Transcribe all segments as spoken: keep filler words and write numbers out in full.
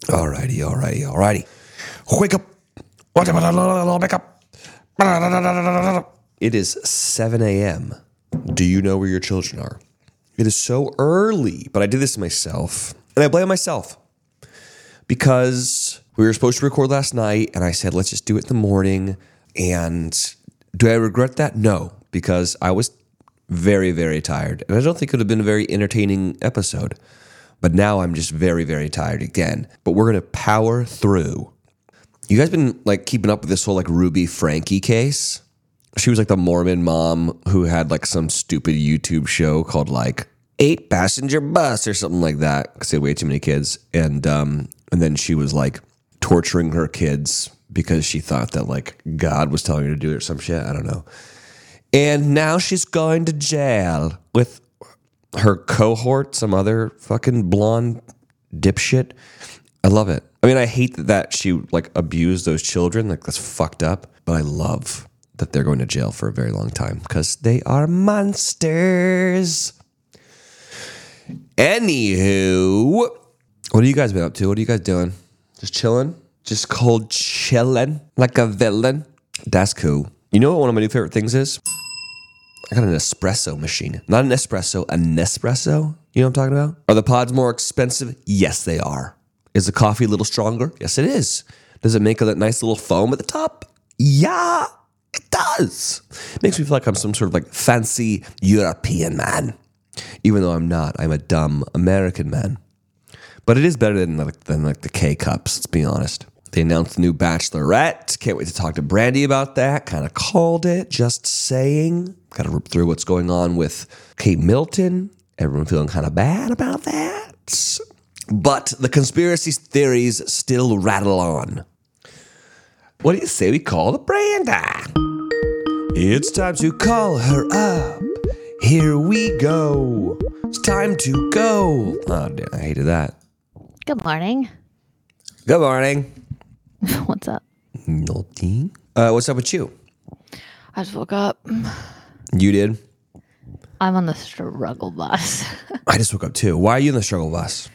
Alrighty, alrighty, alrighty. Wake up. Wake up. It is seven a.m. Do you know where your children are? It is so early, but I did this to myself, and I blame myself because we were supposed to record last night, and I said, let's just do it in the morning. And do I regret that? No, because I was very, very tired, and I don't think it would have been a very entertaining episode. But now I'm just very, very tired again. But we're going to power through. You guys been like keeping up with this whole like Ruby Franke case? She was like the Mormon mom who had like some stupid YouTube show called like Eight Passenger Bus or something like that because they had way too many kids. And um, and then she was like torturing her kids because she thought that like God was telling her to do it or some shit. I don't know. And now she's going to jail with her cohort, some other fucking blonde dipshit. I love it. I mean, I hate that, that she like abused those children. Like that's fucked up. But I love that they're going to jail for a very long time because they are monsters. Anywho, what have you guys been up to? What are you guys doing? Just chilling? Just cold chilling like a villain? That's cool. You know what one of my new favorite things is? I got an espresso machine. Not an espresso, a Nespresso. You know what I'm talking about? Are the pods more expensive? Yes, they are. Is the coffee a little stronger? Yes, it is. Does it make a nice little foam at the top? Yeah, it does. It makes me feel like I'm some sort of like fancy European man. Even though I'm not. I'm a dumb American man. But it is better than like, than like the K-Cups, let's be honest. They announced the new Bachelorette. Can't wait to talk to Brandy about that. Kind of called it. Just saying. Got to rip through what's going on with Kate Middleton. Everyone feeling kind of bad about that. But the conspiracy theories still rattle on. What do you say we call the Branda? It's time to call her up. Here we go. It's time to go. Oh, damn, I hated that. Good morning. Good morning. What's up? Nothing. Uh, what's up with you? I just woke up. You did? I'm on the struggle bus. I just woke up too. Why are you in the struggle bus?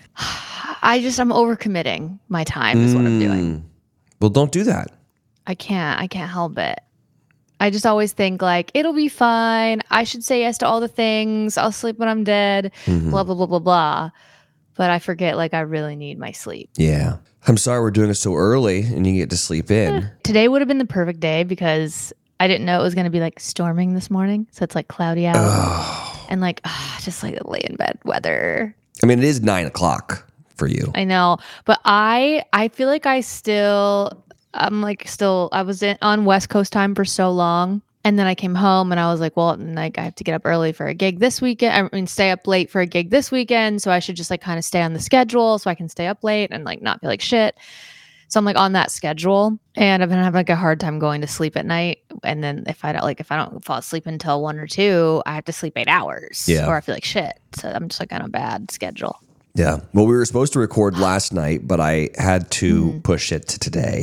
I just, I'm overcommitting my time is what I'm doing. Well, don't do that. I can't, I can't help it. I just always think like, it'll be fine. I should say yes to all the things. I'll sleep when I'm dead. Mm-hmm. Blah, blah, blah, blah, blah. But I forget like I really need my sleep. Yeah. I'm sorry we're doing it so early and you get to sleep in. Eh. Today would have been the perfect day because I didn't know it was going to be like storming this morning. So it's like cloudy out. Oh. And like, oh, just like lay in bed weather. I mean, it is nine o'clock for you. I know. But I, I feel like I still, I'm like still, I was in, on West Coast time for so long. And then I came home and I was like, well, like I have to get up early for a gig this weekend. I mean, stay up late for a gig this weekend. So I should just like kind of stay on the schedule so I can stay up late and like not feel like shit. So I'm like on that schedule and I've been having like a hard time going to sleep at night. And then if I don't like, if I don't fall asleep until one or two, I have to sleep eight hours yeah. or I feel like shit. So I'm just like on a bad schedule. Yeah. Well, we were supposed to record last night, but I had to mm-hmm. push it to today.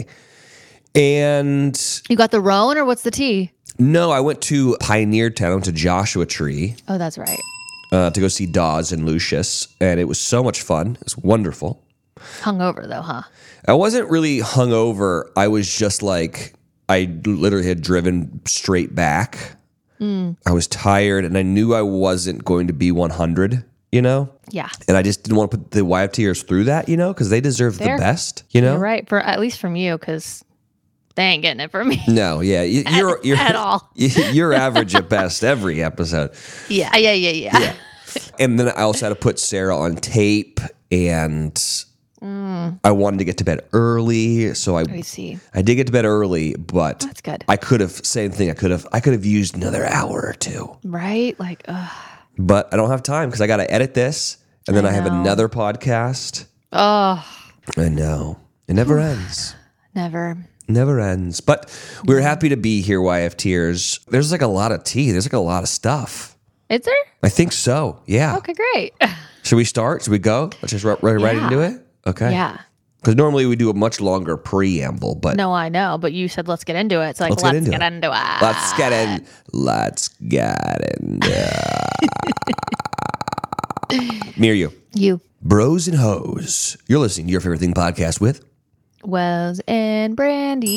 And you got the Roan or what's the tea? No, I went to Pioneer Town, I went to Joshua Tree. Oh, that's right. Uh, to go see Dawes and Lucius. And it was so much fun. It was wonderful. Hungover though, huh? I wasn't really hungover. I was just like, I literally had driven straight back. Mm. I was tired and I knew I wasn't going to be one hundred, you know? Yeah. And I just didn't want to put the YFTers through that, you know? Because they deserve Fair. the best, you know? You're right. For at least from you, because they ain't getting it from me. No, yeah. You, you're, you're, at all. You're average at best every episode. Yeah, yeah, yeah, yeah. Yeah. And then I also had to put Sarah on tape and mm. I wanted to get to bed early. So I, I see. I did get to bed early, but that's good. I could have, same thing, I could have, I could have used another hour or two. Right? Like, ugh. But I don't have time because I got to edit this and then I, I have another podcast. Oh. I know. It never ends. Never. Never ends. But we're happy to be here, YFTers. There's like a lot of tea. There's like a lot of stuff. Is there? I think so. Yeah. Okay, great. Should we start? Should we go? Let's just right, right, yeah. right into it? Okay. Yeah. Because normally we do a much longer preamble, but... No, I know, but you said let's get into it. It's like, let's, let's get, into, get it. into it. Let's get in. Let's get into it. Me or you? You. Bros and Hoes. You're listening to Your Favorite Thing podcast with Wells and Brandy.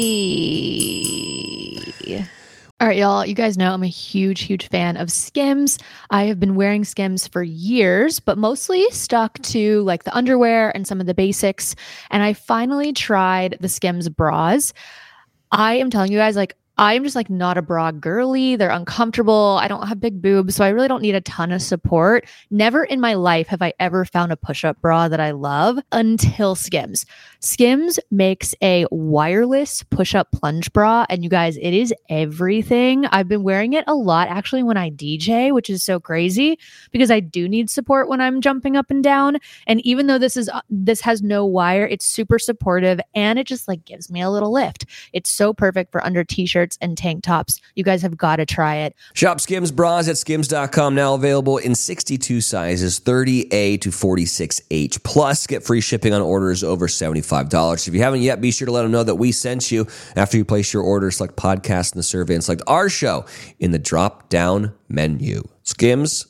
All right, y'all. You guys know I'm a huge, huge fan of Skims. I have been wearing Skims for years, but mostly stuck to like the underwear and some of the basics. And I finally tried the Skims bras. I am telling you guys, like, I am just like not a bra girly. They're uncomfortable. I don't have big boobs, so I really don't need a ton of support. Never in my life have I ever found a push-up bra that I love until Skims. Skims makes a wireless push-up plunge bra, and you guys, it is everything. I've been wearing it a lot actually when I D J, which is so crazy because I do need support when I'm jumping up and down. And even though this is this has no wire, it's super supportive and it just like gives me a little lift. It's so perfect for under t-shirts and tank tops. You guys have got to try it. Shop Skims bras at skims dot com, now available in sixty-two sizes, thirty A to forty-six H. Plus, get free shipping on orders over seventy-five dollars. If you haven't yet, be sure to let them know that we sent you. After you place your order, select podcast in the survey and select our show in the drop-down menu. Skims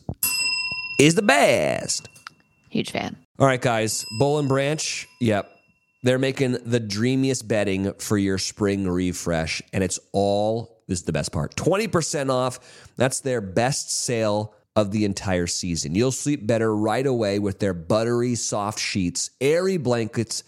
is the best. Huge fan. All right, guys. Boll and Branch, yep. They're making the dreamiest bedding for your spring refresh, and it's all, this is the best part, twenty percent off. That's their best sale of the entire season. You'll sleep better right away with their buttery soft sheets, airy blankets,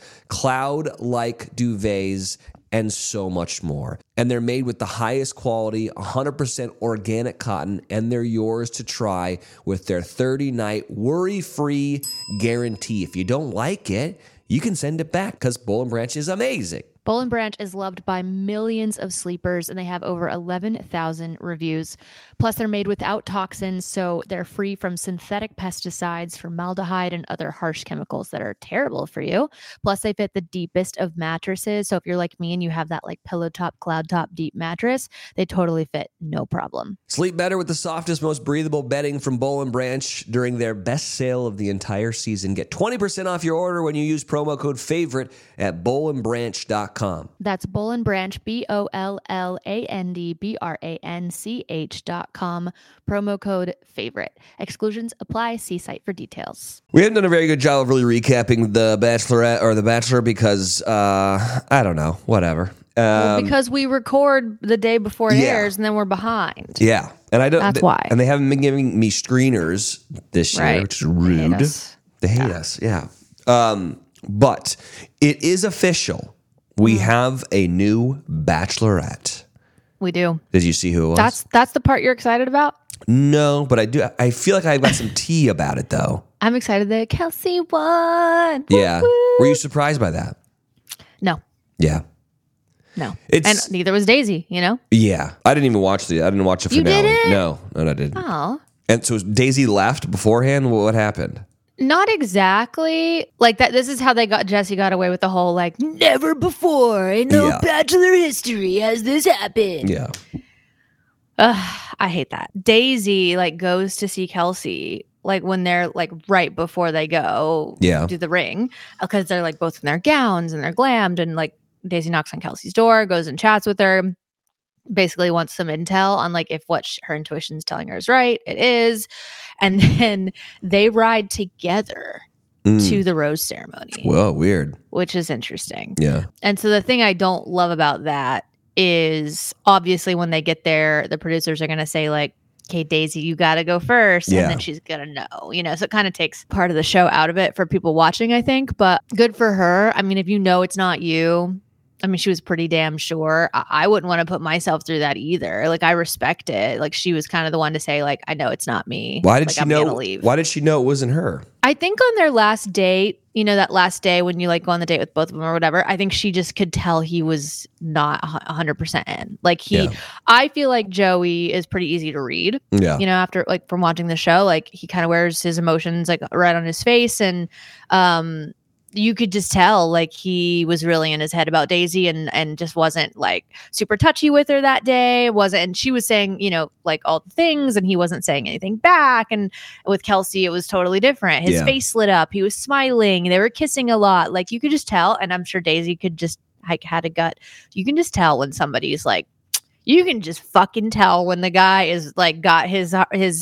cloud-like duvets, and so much more. And they're made with the highest quality, one hundred percent organic cotton, and they're yours to try with their thirty-night worry-free guarantee. If you don't like it, you can send it back because Boll and Branch is amazing. Boll and Branch is loved by millions of sleepers, and they have over eleven thousand reviews. Plus, they're made without toxins, so they're free from synthetic pesticides, formaldehyde, and other harsh chemicals that are terrible for you. Plus, they fit the deepest of mattresses, so if you're like me and you have that like pillow top, cloud top, deep mattress, they totally fit, no problem. Sleep better with the softest, most breathable bedding from Boll and Branch during their best sale of the entire season. Get twenty percent off your order when you use promo code FAVORITE at boll and branch dot com. That's Boll and Branch, B O L L A N D B R A N C H dot com. Promo code FAVORITE. Exclusions apply. See site for details. We haven't done a very good job of really recapping The Bachelorette or The Bachelor because, uh, I don't know, whatever. Um, Well, because we record the day before it yeah. airs and then we're behind. Yeah. And I don't. That's th- why. And they haven't been giving me screeners this year, Right. which is rude. They hate us. They hate Yeah. us, yeah. Um, but it is official. We have a new Bachelorette. We do. Did you see who it was? That's that's the part you're excited about? No, but I do. I feel like I've got some tea about it, though. I'm excited that Kelsey won. Yeah. Woo, woo. Were you surprised by that? No, Yeah. no. It's- and neither was Daisy, you know? Yeah. I didn't even watch the. I didn't watch the You finale. didn't? No, no, no, I didn't. Oh. And so Daisy left beforehand. What happened? Not exactly. Like that this is how they got Jesse got away with the whole like never before in no Yeah. Bachelor history has this happened. Yeah. Ugh, I hate that. Daisy like goes to see Kelsey like when they're like right before they go Yeah. do the ring because they're like both in their gowns and they're glammed and like Daisy knocks on Kelsey's door, goes and chats with her, basically wants some intel on like if what sh- her intuition's telling her is right. It is. And then they ride together Mm. to the rose ceremony, Whoa, weird. which is interesting. Yeah. And so the thing I don't love about that is obviously when they get there, the producers are going to say like, okay, Daisy, you got to go first. Yeah. And then she's going to know, you know, so it kind of takes part of the show out of it for people watching, I think, but good for her. I mean, if you know it's not you, I mean, she was pretty damn sure. I, I wouldn't want to put myself through that either. Like, I respect it. Like, she was kind of the one to say, like, I know it's not me. Why did Like, she I'm know? gonna leave. Why did she know it wasn't her? I think on their last date, you know, that last day when you like go on the date with both of them or whatever, I think she just could tell he was not one hundred percent in. Like he, Yeah. I feel like Joey is pretty easy to read, Yeah. you know, after like from watching the show, like he kind of wears his emotions like right on his face. And um, you could just tell like he was really in his head about Daisy and and just wasn't like super touchy with her that day. Wasn't, and she was saying, you know, like all the things and he wasn't saying anything back. And with Kelsey, it was totally different. His Yeah. face lit up. He was smiling. They were kissing a lot. Like you could just tell. And I'm sure Daisy could just like had a gut. You can just tell when somebody's like, you can just fucking tell when the guy is like got his his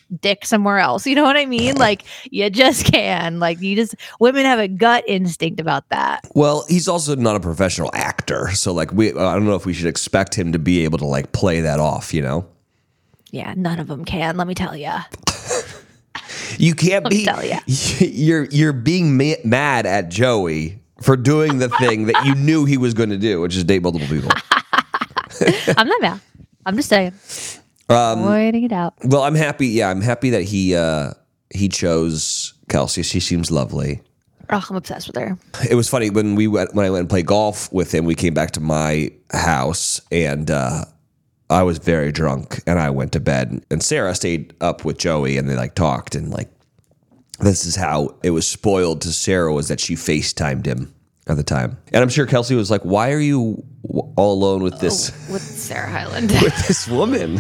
dick somewhere else. You know what I mean? Like you just can. Like you just women have a gut instinct about that. Well, he's also not a professional actor, so like we I don't know if we should expect him to be able to like play that off, you know? Yeah, none of them can, let me tell you. You can't Let be me tell ya. you're you're being ma- mad at Joey for doing the thing that you knew he was going to do, which is date multiple people. I'm not mad. I'm just saying. Um, Pointing it out. Well, I'm happy. Yeah, I'm happy that he uh, he chose Kelsey. She seems lovely. Oh, I'm obsessed with her. It was funny when we went when I went and played golf with him. We came back to my house and uh, I was very drunk and I went to bed. And Sarah stayed up with Joey and they like talked and like this is how it was spoiled to Sarah was that she FaceTimed him at the time. And I'm sure Kelsey was like, "Why are you w- all alone with this Oh, with Sarah Hyland." with this woman?"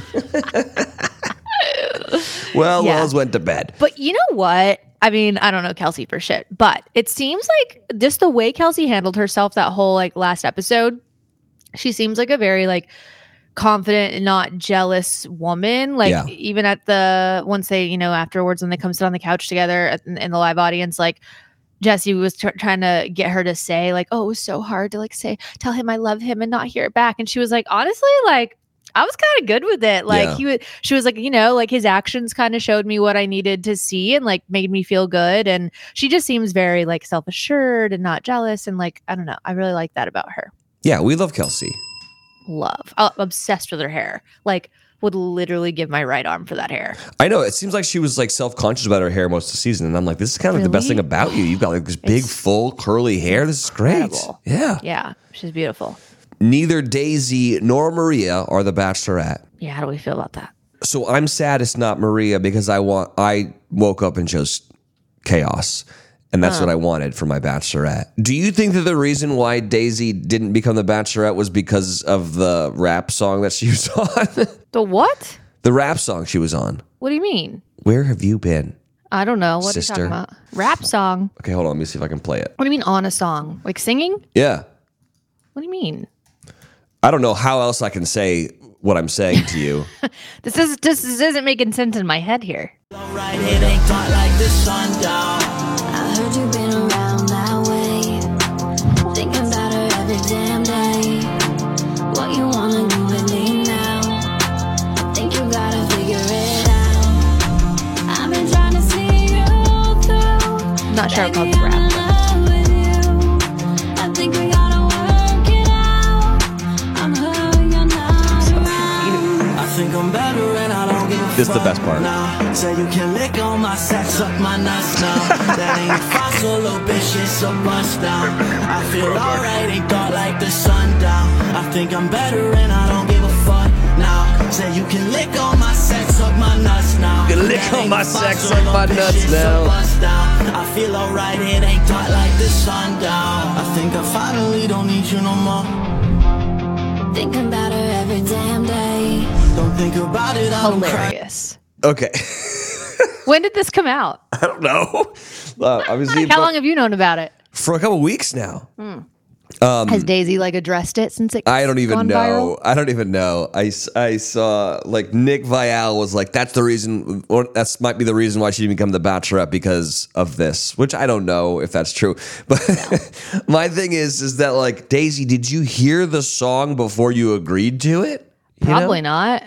Well, Yeah. Wells went to bed. But you know what? I mean, I don't know Kelsey for shit, but it seems like just the way Kelsey handled herself that whole like last episode, she seems like a very like confident and not jealous woman. Like Yeah. even at the once they, you know, afterwards when they come sit on the couch together at- in, in the live audience, like Jesse was tr- trying to get her to say like, "Oh, it was so hard to like say tell him I love him and not hear it back," and she was like, "Honestly, like." I was kind of good with it. Like Yeah. he was, she was like, you know, like his actions kind of showed me what I needed to see and like made me feel good. And she just seems very like self-assured and not jealous. And like, I don't know. I really like that about her. Yeah, we love Kelsey. Love. I'm obsessed with her hair. Like would literally give my right arm for that hair. I know. It seems like she was like self-conscious about her hair most of the season. And I'm like, this is kind of like the best Really? thing about you. You've got like this big, It's full, curly hair. This is great. incredible. Yeah. Yeah. She's beautiful. Neither Daisy nor Maria are the Bachelorette. Yeah. How do we feel about that? So I'm sad it's not Maria because I want. I woke up and chose chaos. And that's what I wanted for my Bachelorette. Do you think that the reason why Daisy didn't become the Bachelorette was because of the rap song that she was on? The what? The rap song she was on. What do you mean? Where have you been? I don't know. What Sister. are you talking about? Rap song. Okay, hold on. Let me see if I can play it. What do you mean on a song? Like singing? Yeah. What do you mean? I don't know how else I can say what I'm saying to you. This is this, this isn't making sense in my head here. Right, it ain't dark like the sundown. I heard you been around that way. Thinking about her every damn day. What you wanna do with me now? Think you gotta figure it out. I've been trying to see you through. Not sure Baby, about the I'm in rap. love with you. I think we gotta work it out. I'm hurting, you're not around. I think I'm better and I don't give a This is the fuck best part. now. Say you can lick on my sack, suck my nuts now. That ain't a fossil, little bitch, it's a bust down. I feel alright, ain't dark like the sundown. I think I'm better and I don't give a fuck now. Say you can lick on my sack, suck my nuts now. You can lick That on ain't my a sack, fossil, suck my little bitch, nuts it's a now. bust down. I feel alright, it ain't dark like the sundown. I think I finally don't need you no more. Thinking about her every damn day. Don't think about it, I don't cry. Hilarious. Okay. When did this come out? I don't know. Uh, obviously, How but long have you known about it? for a couple weeks now. Has Daisy like addressed it since it? I don't even gone know. viral? I don't even know. I, s- I saw like Nick Vial was like, that's the reason, or that's might be the reason why she didn't become the Bachelorette because of this, which I don't know if that's true. But my thing is, is that like, Daisy, did you hear the song before you agreed to it? You know? Probably not.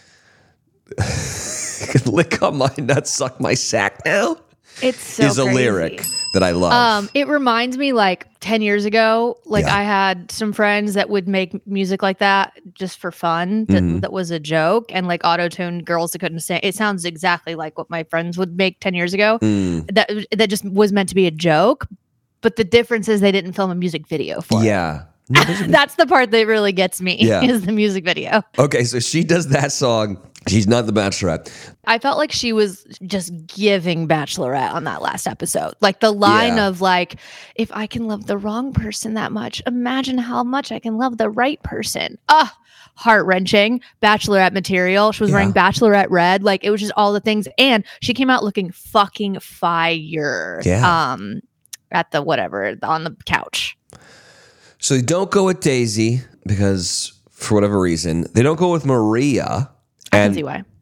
Lick on my nuts, suck my sack now It's so is a crazy. lyric that I love. Um, it reminds me like ten years ago, like Yeah. I had some friends that would make music like that just for fun. That, Mm-hmm. that was a joke, and like auto-tuned girls that couldn't sing. It sounds exactly like what my friends would make ten years ago. Mm. That that just was meant to be a joke, but the difference is they didn't film a music video for it. Yeah. No, there's a- That's the part that really gets me Yeah. is the music video. okay, so she does that song. She's not the Bachelorette. I felt like she was just giving Bachelorette on that last episode. Like the line Yeah. of like, if I can love the wrong person that much, imagine how much I can love the right person. Ah, heart wrenching. Bachelorette material. She was wearing Yeah. Bachelorette red. Like it was just all the things. And she came out looking fucking fire. Yeah. Um, at the whatever on the couch. So they don't go with Daisy because for whatever reason, they don't go with Maria. I can And see why.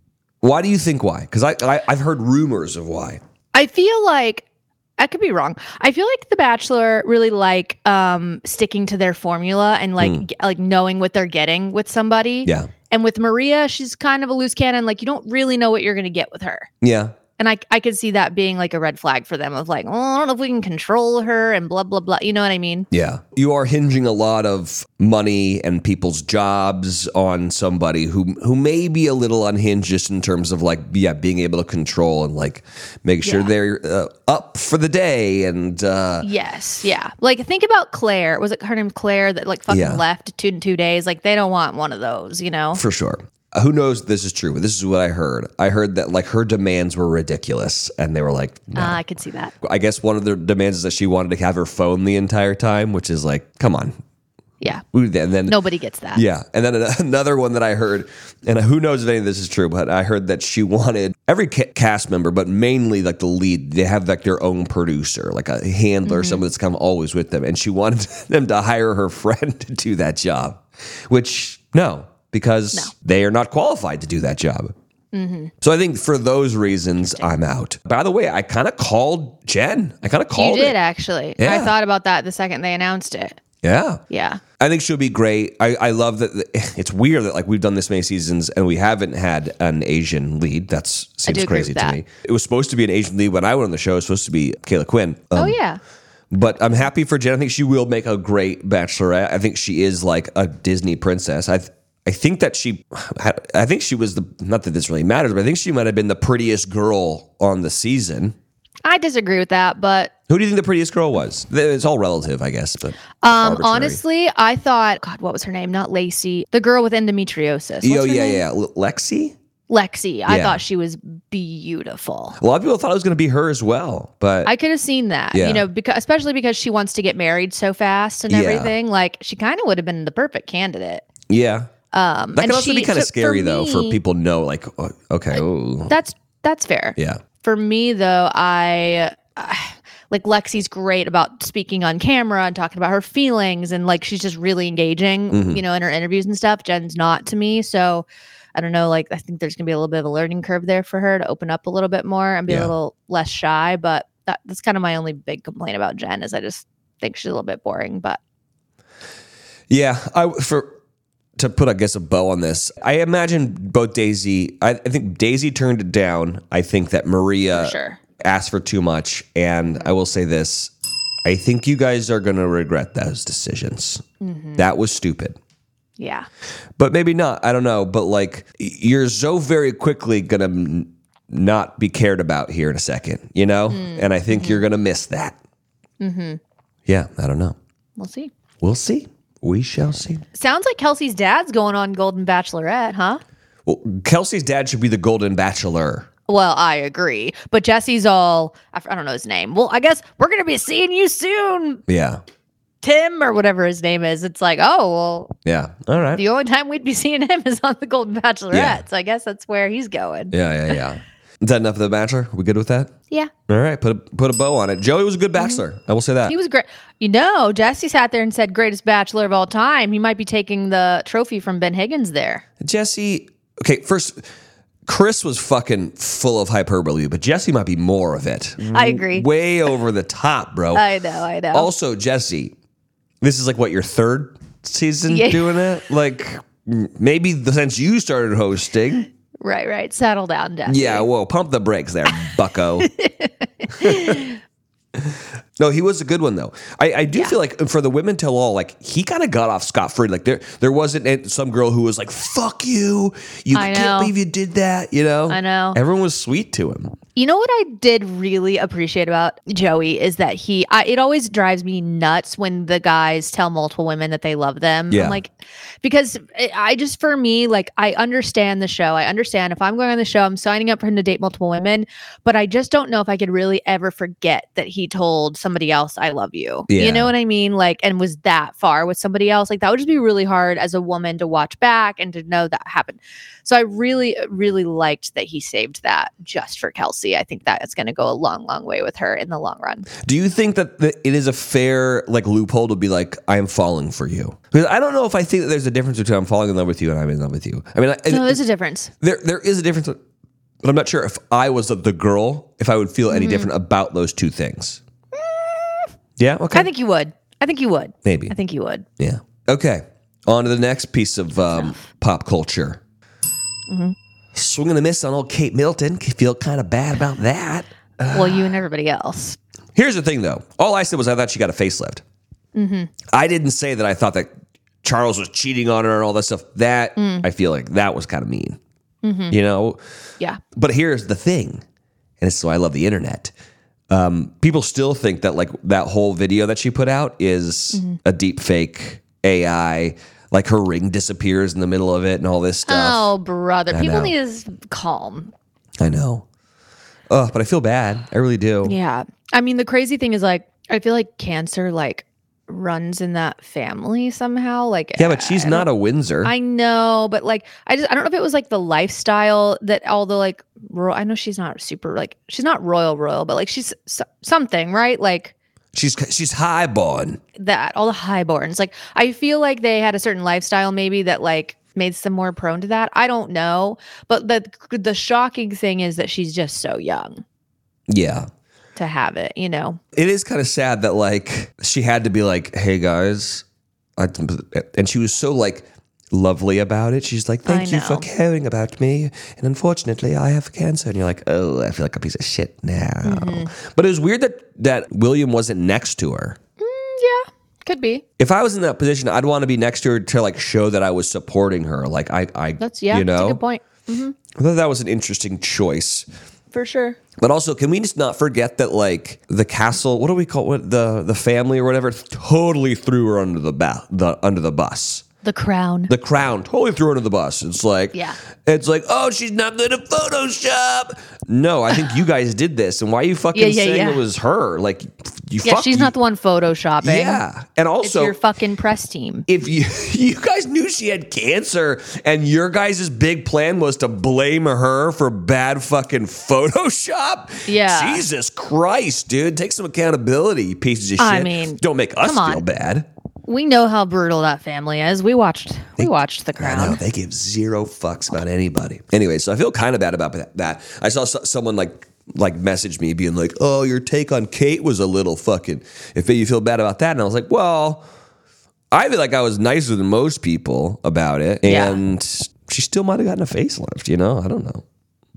Why do you think why? Because I, I I've heard rumors of why. I feel like I could be wrong. I feel like The Bachelor really like um, sticking to their formula and like Mm. g- like knowing what they're getting with somebody. Yeah. And with Maria, she's kind of a loose cannon. Like you don't really know what you're going to get with her. Yeah. And I I could see that being like a red flag for them of like, oh, I don't know if we can control her and blah blah blah. You know what I mean? Yeah. You are hinging a lot of money and people's jobs on somebody who who may be a little unhinged just in terms of like, yeah, being able to control and like make sure Yeah. they're uh, up for the day. And uh, Yes, yeah. Like think about Claire. Was it her name Claire that like fucking Yeah. left two in two days? Like they don't want one of those, you know? for sure. Uh, Who knows if this is true, but this is what I heard. I heard that like her demands were ridiculous and they were like, no. Uh, I could see that. I guess one of the demands is that she wanted to have her phone the entire time, which is like, come on. Yeah. And then Nobody gets that. Yeah. And then another one that I heard, and who knows if any of this is true, but I heard that she wanted every ca- cast member, but mainly like the lead, they have like their own producer, like a handler, Mm-hmm. someone that's come always with them. And she wanted them to hire her friend to do that job, which no, because No. they are not qualified to do that job. Mm-hmm. So I think for those reasons, I'm out. By the way, I kind of called Jen. I kind of You called did it. actually. Yeah. I thought about that the second they announced it. Yeah. Yeah. I think she'll be great. I, I love that. The, it's weird that like we've done this many seasons and we haven't had an Asian lead. That's seems do agree crazy with to that. me. It was supposed to be an Asian lead when I went on the show. It was supposed to be Kayla Quinn. Um, Oh yeah. But I'm happy for Jen. I think she will make a great bachelorette. I think she is like a Disney princess. I I think that she, I think she was the, not that this really matters, but I think she might have been the prettiest girl on the season. I disagree with that, but Who do you think the prettiest girl was? It's all relative, I guess. But um, arbitrary. honestly, I thought, God, what was her name? Not Lacey, the girl with endometriosis. What's Oh, her yeah, name? yeah. L- Lexi? Lexi. I Yeah. thought she was beautiful. A lot of people thought it was going to be her as well, but I could have seen that, Yeah. you know, because especially because she wants to get married so fast and Yeah. everything. Like she kind of would have been the perfect candidate. yeah. Um, That and can also she- be kind of so scary, for though, for me- people to know, like, oh, okay, ooh. That's that's fair. Yeah. For me, though, I uh, like Lexi's great about speaking on camera and talking about her feelings, and like she's just really engaging, Mhm. you know, in her interviews and stuff. Jen's not to me, so I don't know. Like I think there's gonna be a little bit of a learning curve there for her to open up a little bit more and be Yeah. a little less shy. But that, that's kind of my only big complaint about Jen is I just think she's a little bit boring. But Yeah. I, for, to put, I guess, a bow on this, I imagine both Daisy, I, I think Daisy turned it down. I think that Maria for sure. asked for too much. And I will say this, I think you guys are going to regret those decisions. Mm-hmm. That was stupid. Yeah. But maybe not. I don't know. But like, y- you're so very quickly going to m- not be cared about here in a second, you know? And I think you're going to miss that. Mm-hmm. Yeah, I don't know. We'll see. We'll see. We shall see. Sounds like Kelsey's dad's going on Golden Bachelorette, huh? Well, Kelsey's dad should be the Golden Bachelor. Well, I agree. But Jesse's all, I f- I don't know his name. Well, I guess we're going to be seeing you soon, Yeah. Tim, or whatever his name is. It's like, oh, well, Yeah. All right. the only time we'd be seeing him is on the Golden Bachelorette. Yeah. So I guess that's where he's going. Yeah, yeah, yeah. Is that enough of The Bachelor? We good with that? Yeah. All right. Put a, put a bow on it. Joey was a good Bachelor. I will say that. He was great. You know, Jesse sat there and said, greatest Bachelor of all time. He might be taking the trophy from Ben Higgins there. Jesse, okay, first, Chris was fucking full of hyperbole, but Jesse might be more of it. I agree. Way over the top, bro. I know, I know. Also, Jesse, this is like what, your third season Yeah. doing it? Like m- maybe the- since you started hosting. right, right. Settle down, Jesse. Yeah, whoa, pump the brakes there, bucko. No, he was a good one though. I, I do Yeah. feel like for the women tell all, like he kind of got off scot free. Like there, there wasn't a- some girl who was like, "Fuck you, you I can't know. believe you did that." You know, I know. Everyone was sweet to him. You know what I did really appreciate about Joey is that he, I, it always drives me nuts when the guys tell multiple women that they love them. Yeah. I'm like, because I I just, for me, like, I understand the show. I understand if I'm going on the show, I'm signing up for him to date multiple women, but I just don't know if I could really ever forget that he told somebody else, I love you. Yeah. You know what I mean? Like, and was that far with somebody else. Like, that would just be really hard as a woman to watch back and to know that happened. So I really, really liked that he saved that just for Kelsey. I think that it's going to go a long, long way with her in the long run. Do you think that the, it is a fair like loophole to be like, I am falling for you? Because I don't know if I think that there's a difference between I'm falling in love with you and I'm in love with you. I mean, I, No, there's a difference. there there is a difference. But I'm not sure if I was the girl, if I would feel any different about those two things. Yeah, okay. I think you would. I think you would. Maybe. I think you would. Yeah. Okay. On to the next piece of um, pop culture. Mm-hmm. Swing and a miss on old Kate Middleton. Feel kind of bad about that. Well, you and everybody else. Here's the thing, though. All I said was I thought she got a facelift. Mm-hmm. I didn't say that I thought that Charles was cheating on her and all that stuff. That, Mm. I feel like that was kind of mean. Mm-hmm. You know? Yeah. But here's the thing, and this is why I love the internet. Um, people still think that like that whole video that she put out is Mm-hmm. a deep fake A I. Like her ring disappears in the middle of it and all this stuff. Oh, brother. I People know. need to s- calm. I know. Oh, but I feel bad. I really do. Yeah. I mean, the crazy thing is like, I feel like cancer like runs in that family somehow. Like, Yeah, but she's I not a Windsor. I know, but like, I just, I don't know if it was like the lifestyle that all the like, ro- I know she's not super, like, she's not royal, royal, but like she's s- something, right? Like she's she's highborn. that, all the highborns. Like, I feel like they had a certain lifestyle maybe that like made them more prone to that. I don't know. But the, the shocking thing is that she's just so young Yeah. to have it, you know? It is kind of sad that like she had to be like, "Hey guys," I, and she was so like lovely about it. She's like, "Thank I you for know. caring about me," and unfortunately, I have cancer. And you're like, "Oh, I feel like a piece of shit now." Mm-hmm. But it was weird that that William wasn't next to her. Yeah, could be. If I was in that position, I'd want to be next to her to like show that I was supporting her. Like I, I, That's, yeah, you know, that's a good point. I thought that was an interesting choice. For sure. But also, can we just not forget that, like, the castle, what do we call it, the the family or whatever, totally threw her under the ba- the under the bus. The crown. The crown totally threw her under the bus. It's like, Yeah. it's like, oh, she's not good at Photoshop. No, I think you guys did this, and why are you fucking Yeah, yeah, saying yeah. it was her? Like, you Yeah, fuck she's you- not the one photoshopping. Yeah, and It's also, your fucking press team. if you you guys knew she had cancer and your guys' big plan was to blame her for bad fucking Photoshop, Yeah. Jesus Christ, dude, take some accountability, you pieces of shit. I mean, don't make us come on. feel bad. We know how brutal that family is. We watched. We watched The I know Crown. they give zero fucks about anybody. Anyway, so I feel kind of bad about that. that. I saw so- someone like like message me being like, "Oh, your take on Kate was a little fucking." If you feel bad about that, and I was like, "Well, I feel like I was nicer than most people about it, Yeah. and she still might have gotten a facelift. You know, I don't know.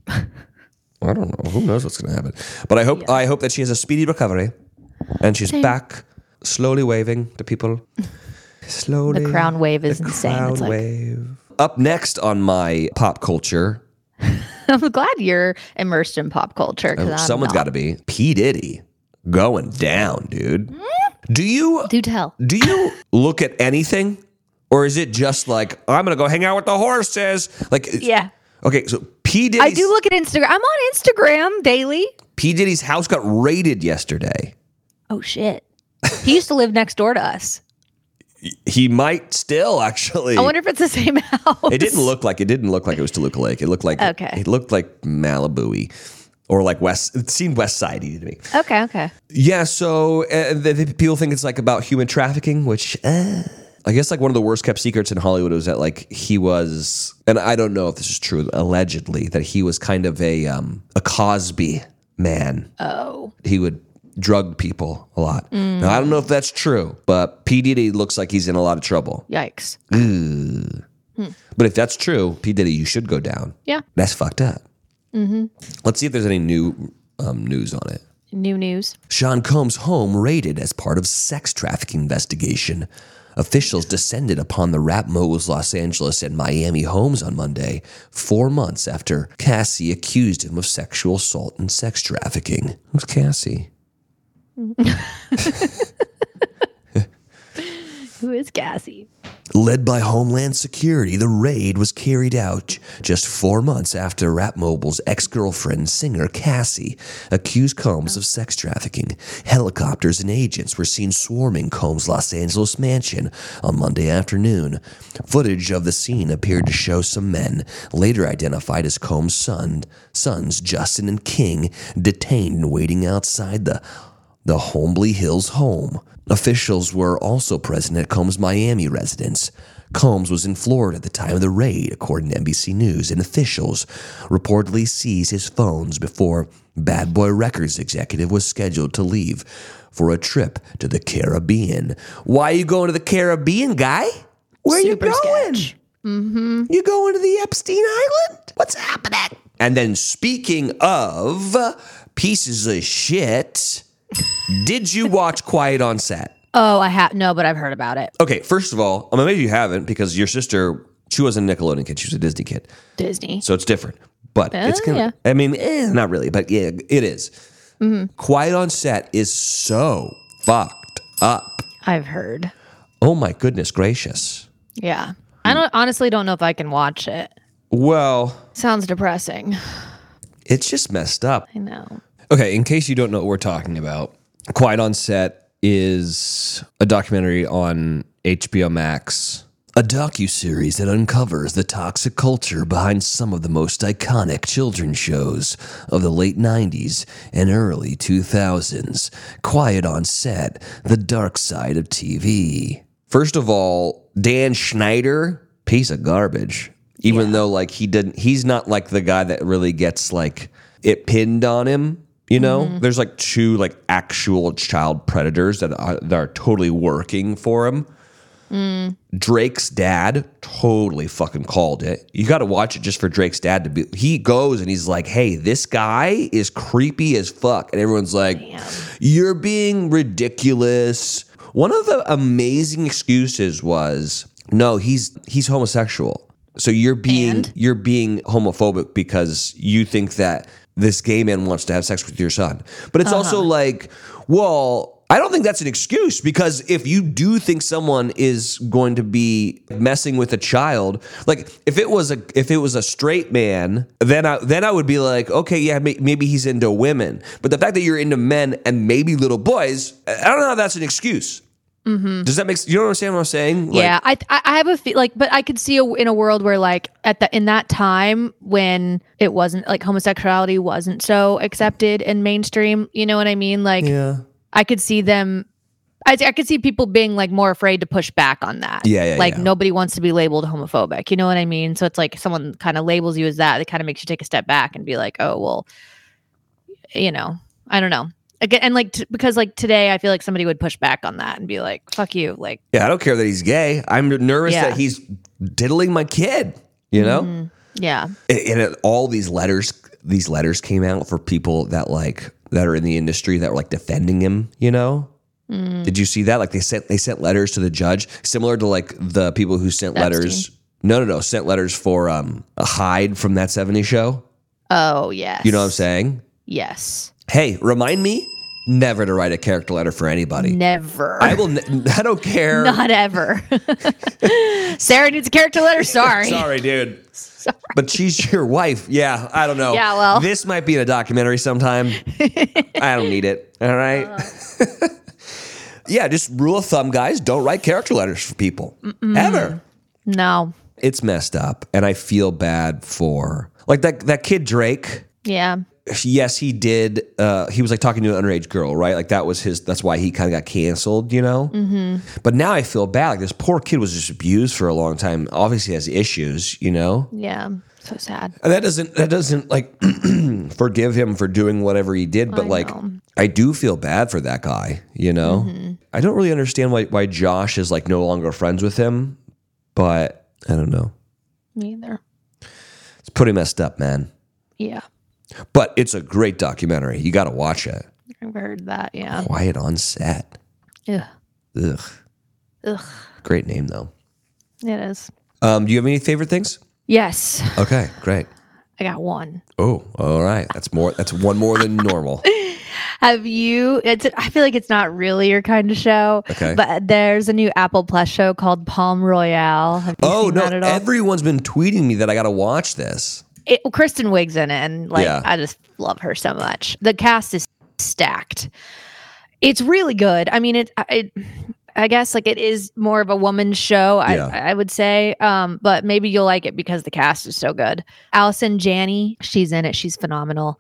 I don't know. Who knows what's going to happen? But I hope I hope that she has a speedy recovery, and she's Same. back, slowly waving to people. Slowly, The crown wave is the insane. crown It's like- wave. Up next on my pop culture, I'm glad you're immersed in pop culture. 'cause I'm someone's not. got to be P Diddy going down, dude. Do you Do tell. do you look at anything, or is it just like I'm gonna go hang out with the horses? Like, Yeah. okay, so P Diddy's, I do look at Instagram. I'm on Instagram daily. P Diddy's house got raided yesterday. Oh, shit. He used to live next door to us. He might still actually. I wonder if it's the same house. It didn't look like it didn't look like it was Toluca Lake. It looked like Okay. It looked like Malibu-y, or like West. It seemed West Side-y to me. Okay, okay. Yeah. So uh, the, the people think it's like about human trafficking, which uh, I guess like one of the worst kept secrets in Hollywood was that like he was, and I don't know if this is true, allegedly that he was kind of a um, a Cosby man. Oh. He would drug people a lot. Now I don't know if that's true, but P Diddy looks like he's in a lot of trouble. Yikes. But if that's true, P Diddy, you should go down. Yeah. That's fucked up. Mm-hmm. Let's see if there's any new um, news on it. New news. Sean Combs' home raided as part of sex trafficking investigation. Officials descended upon the rap mogul's Los Angeles and Miami homes on Monday, four months after Cassie accused him of sexual assault and sex trafficking. Who's Cassie? Who is Cassie? Led by Homeland Security, the raid was carried out just four months after rap mogul's ex-girlfriend, singer Cassie, accused Combs of sex trafficking. Helicopters and agents were seen swarming Combs' Los Angeles mansion on Monday afternoon. Footage of the scene appeared to show some men, later identified as Combs' son, sons Justin and King, detained and waiting outside the the Holmby Hills home. Officials were also present at Combs' Miami residence. Combs was in Florida at the time of the raid, according to N B C News, and officials reportedly seized his phones before Bad Boy Records executive was scheduled to leave for a trip to the Caribbean. Why are you going to the Caribbean, guy? Where Super are you going? sketch. Mm-hmm. You going to the Epstein Island? What's happening? And then speaking of pieces of shit, did you watch Quiet on Set? Oh, I have no, but I've heard about it. Okay, first of all, I mean, maybe you haven't because your sister, she wasn't a Nickelodeon kid. She was a Disney kid. Disney. So it's different. But Uh, it's kind of, yeah. I mean, eh, not really, but yeah, it is. Mm-hmm. Quiet on Set is so fucked up. I've heard. Oh my goodness gracious. Yeah. I don't honestly don't know if I can watch it. Well, Sounds depressing. it's just messed up. I know. Okay, in case you don't know what we're talking about, Quiet on Set is a documentary on H B O Max. A docuseries that uncovers the toxic culture behind some of the most iconic children's shows of the late nineties and early two thousands. Quiet on Set, the dark side of T V. First of all, Dan Schneider, piece of garbage. Even though like he didn't, he's not like the guy that really gets like it pinned on him. You know, Mm-hmm. there's like two like actual child predators that are, that are totally working for him. Mm. Drake's dad totally fucking called it. You got to watch it just for Drake's dad to be. He goes and he's like, "Hey, this guy is creepy as fuck," and everyone's like, "You're being ridiculous." One of the amazing excuses was, "No, he's he's homosexual." So you're being And? you're being homophobic because you think that this gay man wants to have sex with your son. But it's also like, well, I don't think that's an excuse because if you do think someone is going to be messing with a child, like if it was a if it was a straight man, then I then I would be like, okay, yeah, may, maybe he's into women. But the fact that you're into men and maybe little boys, I don't know how that's an excuse. Mm-hmm. Does that make sense? You know what I'm saying? What I'm saying? Like, Yeah, I I I have a feel like, but I could see a, in a world where like at the in that time when it wasn't like homosexuality wasn't so accepted in mainstream. You know what I mean? Like, Yeah. I could see them. I, I could see people being like more afraid to push back on that. Yeah, yeah, Like yeah. nobody wants to be labeled homophobic. You know what I mean? So it's like someone kind of labels you as that. It kind of makes you take a step back and be like, oh well, you know, I don't know. Again, and like t- because like today, I feel like somebody would push back on that and be like, "Fuck you!" Like, Yeah, I don't care that he's gay. I'm nervous Yeah. that he's diddling my kid, you know? mm, yeah, And, and it, all these letters, these letters came out for people that like that are in the industry that were like defending him, you know? Mm. Did you see that? Like they sent they sent letters to the judge, similar to like the people who sent letters. No, no, no, sent letters for um a Hyde from That seventies Show. Oh yes. You know what I'm saying? Yes. Hey, remind me never to write a character letter for anybody. Never. I will. Ne- I don't care. Not ever. Sarah needs a character letter. Sorry. Sorry, dude. But she's your wife. Yeah, I don't know. Yeah, well. This might be in a documentary sometime. I don't need it. All right. Uh. Yeah, just rule of thumb, guys. Don't write character letters for people. Ever. No. It's messed up. And I feel bad for, like, that, that kid Drake. Yeah. Yes, he did. Uh, he was like talking to an underage girl, right? Like that was his, that's why he kind of got canceled, you know? Mm-hmm. But now I feel bad. Like this poor kid was just abused for a long time. Obviously has issues, you know? Yeah. So sad. And that doesn't that doesn't like forgive him for doing whatever he did, but I like know. I do feel bad for that guy, you know? Mm-hmm. I don't really understand why why Josh is like no longer friends with him, but I don't know. Me either. It's pretty messed up, man. Yeah. But it's a great documentary. You got to watch it. I've heard that. Yeah. Quiet on Set. Ugh. Ugh. Ugh. Great name though. It is. Um, do you have any favorite things? Yes. Okay, great. I got one. Oh, all right. That's more. That's one more than normal. Have you? It's. I feel like it's not really your kind of show. Okay. But there's a new Apple Plus show called Palm Royale. Have you Oh seen no! that at all? Everyone's been tweeting me that I got to watch this. It, Kristen Wiig's in it, and like Yeah. I just love her so much. The cast is stacked. It's really good. I mean, it. it I guess like it is more of a woman's show. I, Yeah. I would say, um, but maybe you'll like it because the cast is so good. Allison Janney, she's in it. She's phenomenal.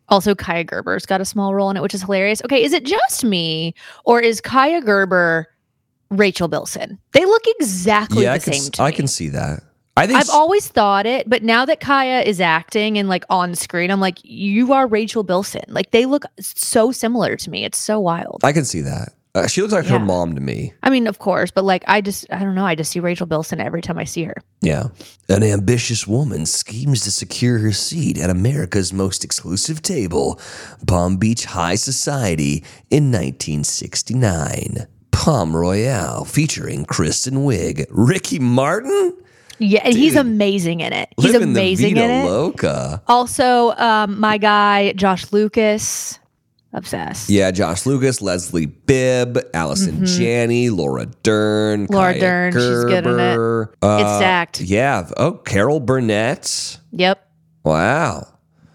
Also, Kaya Gerber's got a small role in it, which is hilarious. Okay, is it just me, or is Kaya Gerber Rachel Bilson? They look exactly yeah, the I can, same s- to I me. can see that. I think I've s- always thought it, but now that Kaya is acting and like on screen, I'm like, you are Rachel Bilson. Like they look so similar to me. It's so wild. I can see that. Uh, she looks like Yeah. her mom to me. I mean, of course, but like I just, I don't know. I just see Rachel Bilson every time I see her. Yeah. An ambitious woman schemes to secure her seat at America's most exclusive table, Palm Beach High Society, in nineteen sixty-nine. Palm Royale, featuring Kristen Wiig. Ricky Martin? Yeah, and he's amazing in it. He's Living amazing the in Vida it. Loca. Also, um, my guy Josh Lucas, obsessed. Yeah, Josh Lucas, Leslie Bibb, Allison Janney, Laura Dern, Mm-hmm. Laura Kaya Dern, she's good in it. Gerber. It's Uh, stacked. Yeah. Oh, Carol Burnett. Yep. Wow.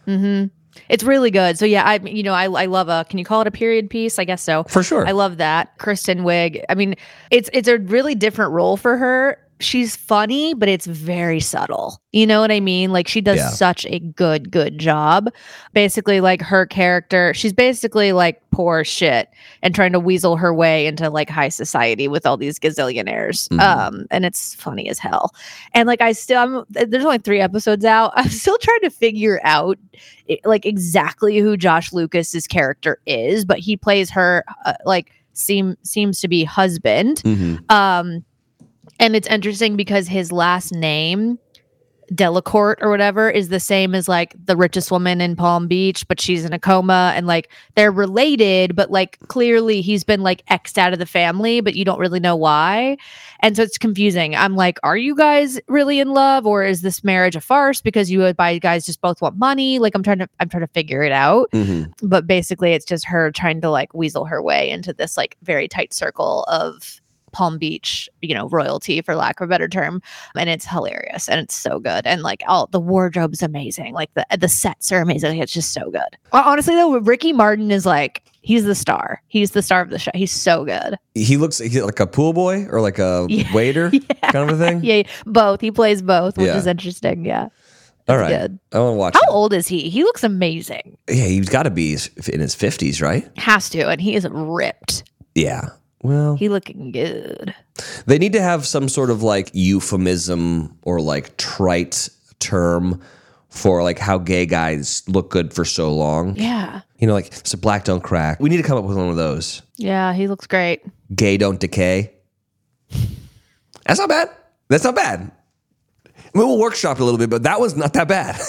It's really good. So yeah, I you know I I love a can you call it a period piece? I guess so. For sure. I love that. Kristen Wiig. I mean, it's it's a really different role for her. She's funny, but it's very subtle. You know what I mean? Like she does Yeah. such a good good job. Basically like her character, she's basically like poor shit and trying to weasel her way into like high society with all these gazillionaires. Mhm. Um and it's funny as hell. And like I still I'm there's only three episodes out. I'm still trying to figure out it- like exactly who Josh Lucas's character is, but he plays her uh, like seem seems to be husband. Mhm. Um, and it's interesting because his last name, Delacourt or whatever, is the same as like the richest woman in Palm Beach, but she's in a coma, and like they're related, but like clearly he's been like X'd out of the family, but you don't really know why. And so it's confusing. I'm like, are you guys really in love, or is this marriage a farce because you guys just both want money? Like I'm trying to I'm trying to figure it out. Mhm. But basically it's just her trying to like weasel her way into this like very tight circle of Palm Beach, you know, royalty, for lack of a better term. And it's hilarious and it's so good. And like all the wardrobe's amazing. Like the the sets are amazing. It's just so good. Honestly though, Ricky Martin is like he's the star. He's the star of the show. He's so good. He looks he's like a pool boy or like a Yeah. waiter Yeah. kind of a thing. Yeah, both. He plays both, which Yeah. is interesting. Yeah. All It's right. good. I want to watch How it. old is he? He looks amazing. Yeah, he's got to be in his fifties, right? Has to, and he is ripped. Yeah. Well, He looking good. they need to have some sort of like euphemism or like trite term for like how gay guys look good for so long. Yeah. You know, like so black don't crack. We need to come up with one of those. Yeah, he looks great. Gay don't decay. That's not bad. That's not bad. I mean, we'll workshop it a little bit, but that was not that bad.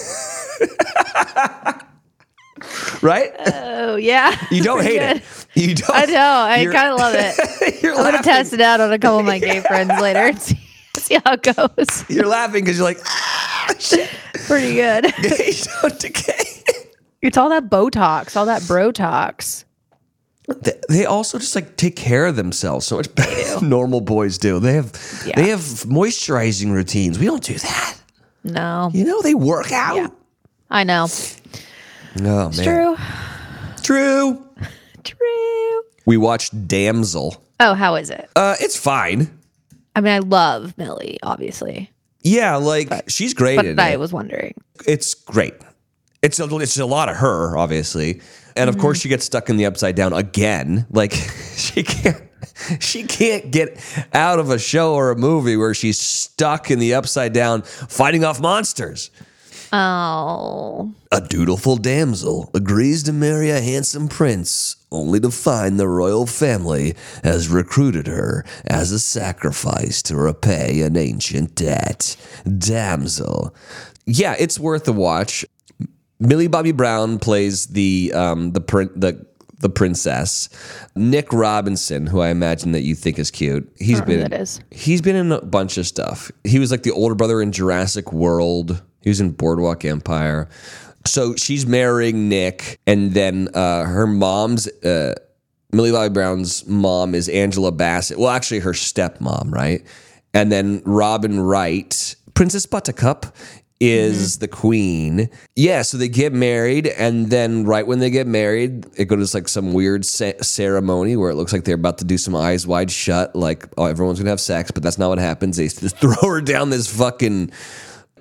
Right? Oh yeah. You don't Pretty hate good. it. You don't. I know. I You're- kind of love it. You're I'm gonna laughing. test it out on a couple of my gay friends later and see, see how it goes. You're laughing because you're like, ah, shit. Pretty good. Gays don't decay. It's all that Botox, all that Brotox. They, they also just like take care of themselves so much better than normal boys do. They have Yeah. they have moisturizing routines. We don't do that. No, You know, they work out. Yeah. I know. Oh man. It's true. True. True. We watched Damsel. Oh, how is it? Uh, it's fine. I mean, I love Millie, obviously, Yeah, like she's great but in I it. was wondering. It's great. It's a, it's a lot of her, obviously, and of course Mm-hmm. she gets stuck in the upside down again. Like she can't she can't get out of a show or a movie where she's stuck in the upside down fighting off monsters. Oh, A dutiful damsel agrees to marry a handsome prince, only to find the royal family has recruited her as a sacrifice to repay an ancient debt. Damsel. Yeah, it's worth a watch. Millie Bobby Brown plays the um, the prin- the the princess. Nick Robinson, who I imagine that you think is cute, he's I don't know been who that is. he's been in a bunch of stuff. He was like the older brother in Jurassic World. He was in Boardwalk Empire. So she's marrying Nick, and then uh, her mom's uh, Millie Bobby Brown's mom is Angela Bassett. Well, actually, her stepmom, right? And then Robin Wright, Princess Buttercup, is Mm-hmm. the queen. Yeah, so they get married, and then right when they get married, it goes like some weird ce- ceremony where it looks like they're about to do some eyes wide shut, like oh, everyone's gonna have sex, but that's not what happens. They just throw her down this fucking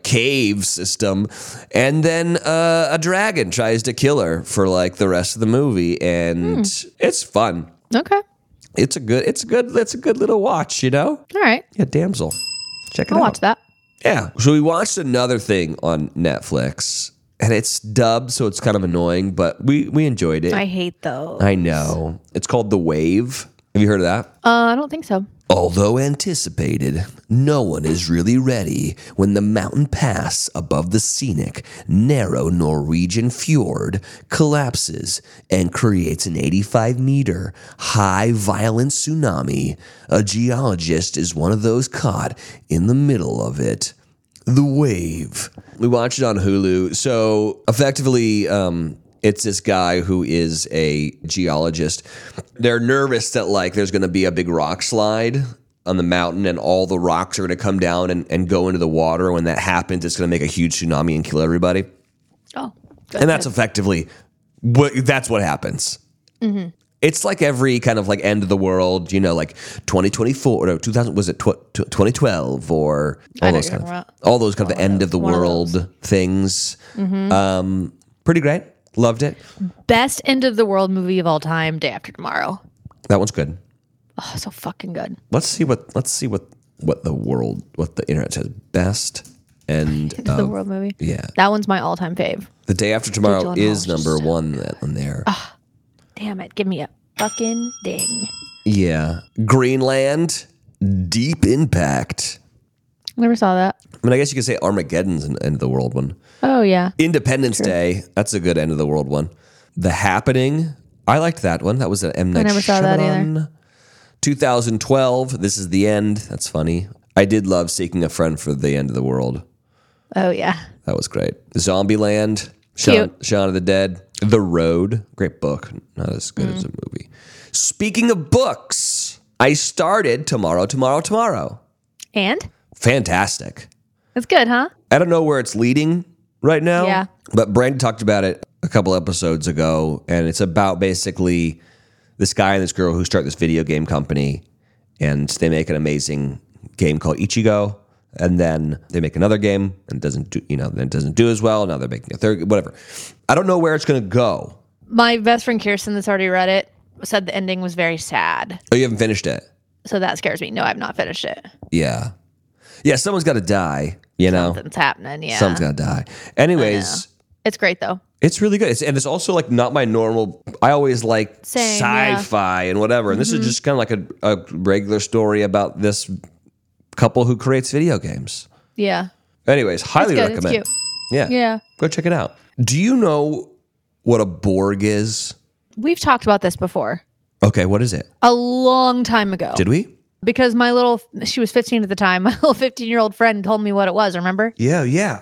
cave system, and then uh, a dragon tries to kill her for like the rest of the movie, and Hmm. it's fun. Okay. It's a good. It's a good. It's a good little watch. You know. All right. Yeah, Damsel. Check it I'll out. watch that. Yeah. So we watched another thing on Netflix, and it's dubbed, so it's kind of annoying, but we we enjoyed it. I I, hate those. know. It's called The Wave. Have you heard of that? Uh, I don't think so. Although anticipated, no one is really ready when the mountain pass above the scenic, narrow Norwegian fjord collapses and creates an eighty-five meter high violent tsunami. A geologist is one of those caught in the middle of it. The Wave. We watched it on Hulu. So effectively, um, it's this guy who is a geologist. They're nervous that like there's going to be a big rock slide on the mountain and all the rocks are going to come down and, and go into the water. When that happens, it's going to make a huge tsunami and kill everybody. Oh. And that's effectively what that's what happens. Mm-hmm. It's like every kind of like end of the world, you know, like twenty twenty-four or two thousand, was it tw- twenty twelve or all I know those what kind you're of, talking about. all those kind of end of the One of those. world things. Mm-hmm. Um, pretty great. Loved it. Best end of the world movie of all time, Day After Tomorrow. That one's good. Oh, so fucking good. Let's see what let's see what what the world what the internet says best and End of the world movie. yeah. That one's my all-time fave. The Day After Tomorrow Gyllenhaal is is just number so one that- on there. Damn it. Give me a fucking ding. Yeah. Greenland, Deep Impact. Never saw that. I mean, I guess you could say Armageddon's an end of the world one. Oh, yeah. Independence Day, that's a good end of the world one. The Happening, I liked that one. That was an M. Night never saw that Shyamalan. twenty twelve, This Is the End. That's funny. I did love Seeking a Friend for the End of the World. Oh, yeah. That was great. Zombieland, Shaun, Cute. Shaun of the Dead, The Road, great book, not as good as a movie. Speaking of books, I started Tomorrow, Tomorrow, Tomorrow. And? Fantastic. It's good, huh? I don't know where it's leading right now. Yeah. But Brandon talked about it a couple episodes ago, and it's about basically this guy and this girl who start this video game company, and they make an amazing game called Ichigo, and then they make another game and it doesn't do, you know, then it doesn't do as well. Now they're making a third, whatever. I don't know where it's going to go. My best friend Kirsten, that's already read it, said the ending was very sad. Oh, you haven't finished it? So that scares me. No, I've not finished it. Yeah. Yeah, someone's got to die, you know? Something's happening. Yeah. Someone's got to die. Anyways, It's great, though. it's really good. It's, and it's also like not my normal. I always like Same, yeah. sci-fi and whatever. And this is just kind of like a, a regular story about this couple who creates video games. Yeah. Anyways, highly It's good. It's recommend. cute. Yeah. Yeah. Go check it out. Do you know what a Borg is? We've talked about this before Okay, what is it? a long time ago. Did we? Because my little, she was fifteen at the time. My little fifteen-year-old friend told me what it was. Remember? Yeah, yeah.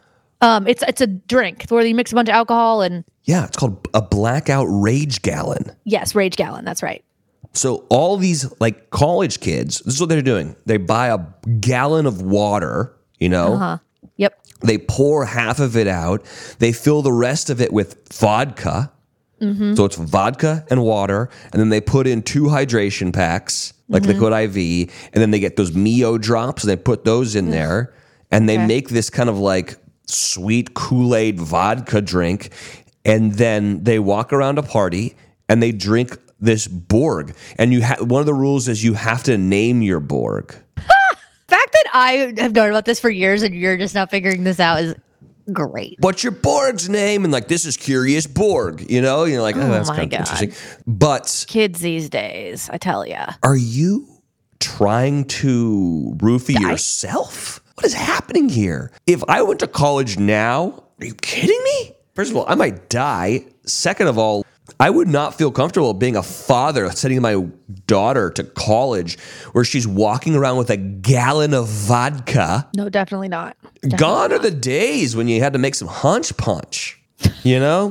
Um, it's it's a drink where you mix a bunch of alcohol and Yeah, it's called a blackout rage gallon. yes, Rage Gallon. That's right. So all these like college kids, this is what they're doing. They buy a gallon of water, you know, Huh. Yep. they pour half of it out. They fill the rest of it with vodka. So it's vodka and water. And then they put in two hydration packs, like liquid I V. And then they get those Mio drops and they put those in there. And they Okay. make this kind of like sweet Kool-Aid vodka drink. And then they walk around a party and they drink this Borg. And you ha- one of the rules is you have to name your Borg. The fact that I have known about this for years and you're just now figuring this out is great. What's your Borg's name? And like, this is Curious Borg, you know? You're like, oh, Oh that's my kind of God. interesting. But Kids these days, I tell ya. are you trying to roofie yourself? What is happening here? If I went to college now, are you kidding me? First of all, I might die. Second of all, I would not feel comfortable being a father sending my daughter to college where she's walking around with a gallon of vodka. No, definitely not. Definitely Gone are not. the days when you had to make some hunch punch, you know?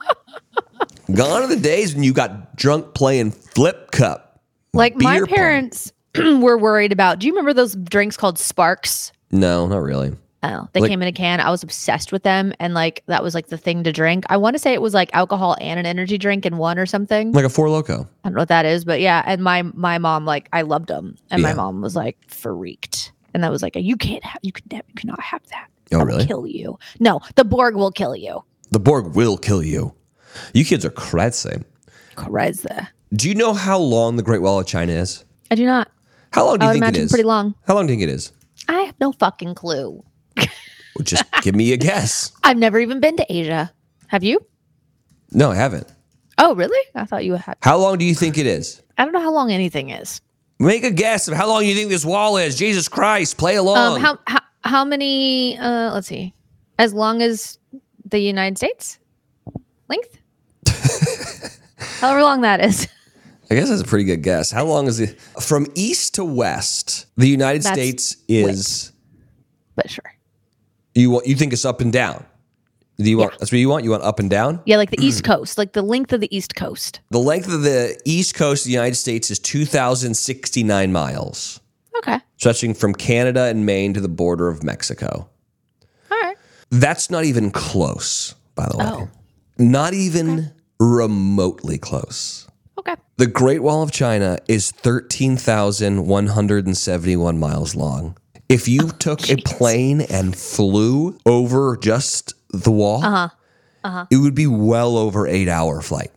Gone are the days when you got drunk playing flip cup. Like my beer pong. parents were worried about. Do you remember those drinks called Sparks? No, not really. Oh, they Like- came in a can. I was obsessed with them, and like that was like the thing to drink. I want to say it was like alcohol and an energy drink in one or something. Like a Four Loko. I don't know what that is, but yeah. And my my mom, like, I loved them, and Yeah. my mom was like freaked, and I was like, you can't have, you could, never, you cannot have that. Oh, They'll really? Kill you. No, the Borg will kill you. The Borg will kill you. You kids are crazy. Crazy. Do you know how long the Great Wall of China is? I do not. How long do I you would think it imagine is? pretty long. How long do you think it is? I have no fucking clue. Well, just give me a guess. I've never even been to Asia. Have you? No, I haven't. Oh, really? I thought you had. How long do you think it is? I don't know how long anything is. Make a guess of how long you think this wall is. Jesus Christ, play along. Um, how how how many? Uh, let's see. As long as the United States length. However long that is. I guess that's a pretty good guess. How long is it? From east to west, the United That's States is. But sure. You want? You think it's up and down? Do you want? That's what you want. You want up and down. Yeah, like the East Coast, like the length of the East Coast. The length of the east coast of the United States is two thousand sixty-nine miles, Okay. stretching from Canada and Maine to the border of Mexico. All right. That's not even close, by the way. Oh. Not even remotely close. Okay. The Great Wall of China is thirteen thousand one hundred seventy-one miles long. If you took a plane and flew over just the wall, Uh-huh. Uh-huh. it would be well over eight hour flight.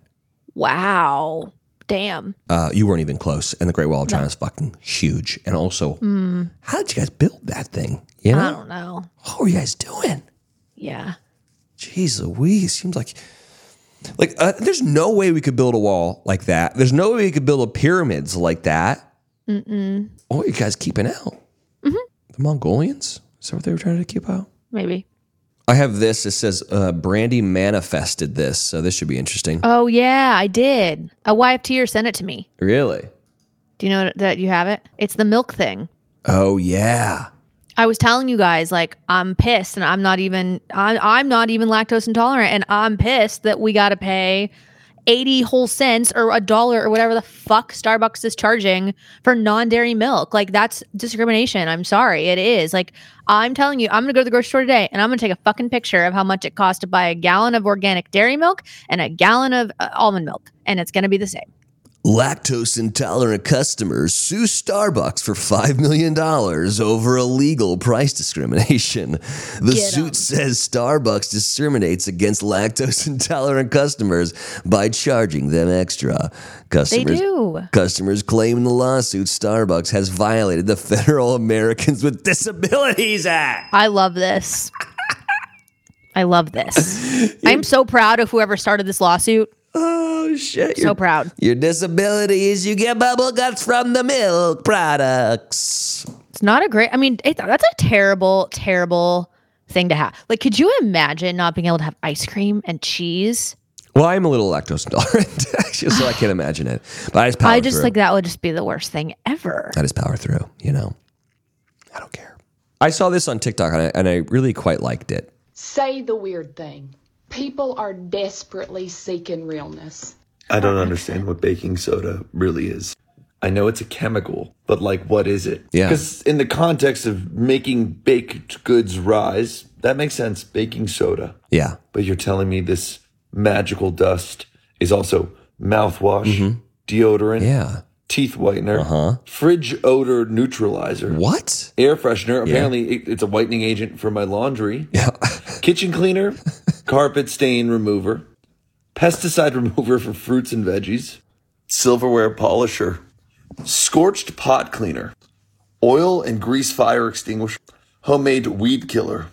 Wow. Damn. Uh, you weren't even close. And the Great Wall of China is fucking huge. And also, how did you guys build that thing? You know? I don't know. What were you guys doing? Yeah. Jeez Louise. Seems like, like uh, there's no way we could build a wall like that. There's no way we could build a pyramids like that. Mm-mm. What are you guys keeping out? Mm-hmm. The Mongolians? Is that what they were trying to keep out? Maybe. I have this. It says uh, Brandy manifested this, so this should be interesting. Oh yeah, I did. A Y F T er sent it to me. Really? Do you know that you have it? It's the milk thing. Oh yeah. I was telling you guys, like, I'm pissed, and I'm not even, I'm, I'm not even lactose intolerant, and I'm pissed that we got to pay eighty whole cents or a dollar or whatever the fuck Starbucks is charging for non-dairy milk. Like, that's discrimination. I'm sorry, it is. Like, I'm telling you, I'm gonna go to the grocery store today, and I'm gonna take a fucking picture of how much it costs to buy a gallon of organic dairy milk and a gallon of uh, almond milk, and it's gonna be the same. Lactose intolerant customers sue Starbucks for five million dollars over illegal price discrimination. The Get 'em. suit says Starbucks discriminates against lactose intolerant customers by charging them extra. They Customers, do. Customers claim in the lawsuit Starbucks has violated the Federal Americans with Disabilities Act. I love this. I love this. I'm so proud of whoever started this lawsuit. Oh, shit. So proud. Your disability is you get bubble guts from the milk products. It's not a great, I mean, it, that's a terrible, terrible thing to have. Like, could you imagine not being able to have ice cream and cheese? Well, I'm a little lactose intolerant, actually, so I can't imagine it. But I just power I just through. like that would just be the worst thing ever. I just power through, you know. I don't care. I saw this on TikTok, and I, and I really quite liked it. Say the weird thing. People are desperately seeking realness. I don't understand what baking soda really is. I know it's a chemical, but like, what is it? Yeah. Because in the context of making baked goods rise, that makes sense, baking soda. Yeah. But you're telling me this magical dust is also mouthwash, deodorant, Yeah. teeth whitener, fridge odor neutralizer, What? air freshener. Apparently, it, it's a whitening agent for my laundry. Yeah. Kitchen cleaner, carpet stain remover, pesticide remover for fruits and veggies, silverware polisher, scorched pot cleaner, oil and grease fire extinguisher, homemade weed killer.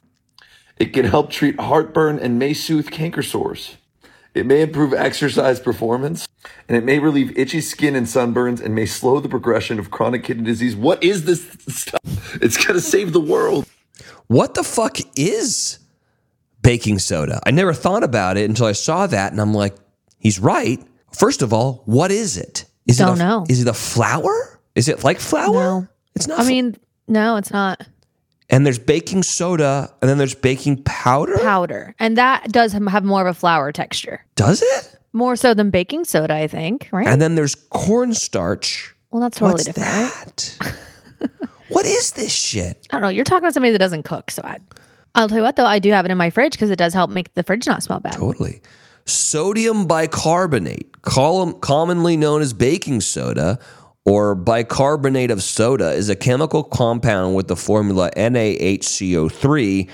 It can help treat heartburn and may soothe canker sores. It may improve exercise performance, and it may relieve itchy skin and sunburns, and may slow the progression of chronic kidney disease. What is this stuff? It's going to save the world. What the fuck is baking soda? I never thought about it until I saw that, and I'm like, he's right. First of all, what is it? Is Don't it a, know. Is it a flour? Is it like flour? No. It's not. I fl- mean, no, it's not and there's baking soda, and then there's baking powder. powder. And that does have more of a flour texture. Does it? More so than baking soda, I think, right? And then there's cornstarch. well, that's totally What's different. right? that? What is this shit? I don't know. You're talking about somebody that doesn't cook. So I, I'll tell you what, though, I do have it in my fridge because it does help make the fridge not smell bad. Totally. Sodium bicarbonate, column, commonly known as baking soda or bicarbonate of soda, is a chemical compound with the formula N A H C O three.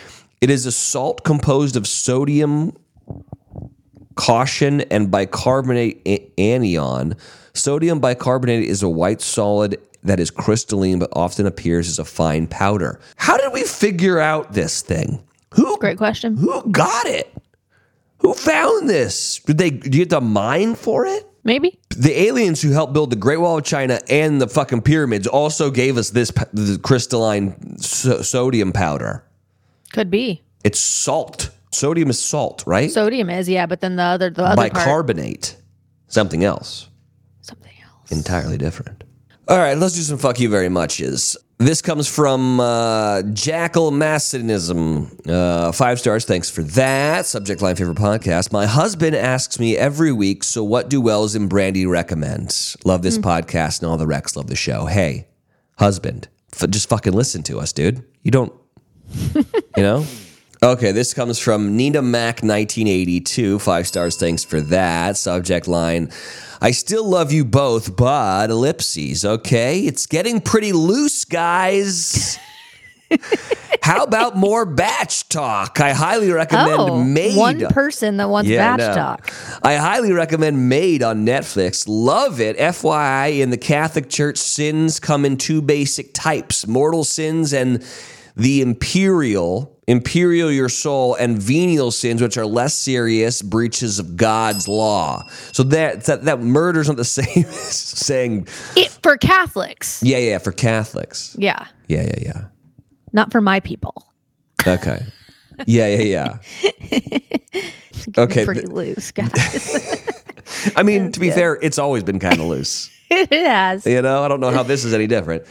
It is a salt composed of sodium, caution, and bicarbonate a- anion. Sodium bicarbonate is a white solid that is crystalline but often appears as a fine powder. How did we figure out this thing? Who Great question. Who got it? Who found this? Did they? Do you have to mine for it? Maybe. The aliens who helped build the Great Wall of China and the fucking pyramids also gave us this p- the crystalline so- sodium powder. Could be. It's salt. Sodium is salt, right? Sodium is, yeah, but then the other the other part, Bicarbonate, something else something else. entirely different. All right, let's do some fuck you very muches. This comes from uh, Jackal Massinism. Uh, five stars, thanks for that. Subject line, favorite podcast. My husband asks me every week, so what do Wells and Brandy recommend? Love this podcast and all the Recs love the show. Hey, husband, f- just fucking listen to us, dude. You don't, you know? Okay, this comes from Nina Mac nineteen eighty-two. Five stars, thanks for that. Subject line, I still love you both, but ellipses, okay? It's getting pretty loose, guys. How about more batch talk? I highly recommend Oh, Made. one person that wants Yeah, I batch know. talk. I highly recommend Made on Netflix. Love it. F Y I, in the Catholic Church, sins come in two basic types: mortal sins and the imperial, imperial your soul, and venial sins, which are less serious breaches of God's law. So that that, that murder's not the same as saying, It, for Catholics. yeah, yeah, for Catholics. Yeah. Yeah, yeah, yeah. Not for my people. Okay. Yeah, yeah, yeah. Okay. Pretty loose, guys. I mean, to be fair, it's always been kind of loose. It has. You know, I don't know how this is any different.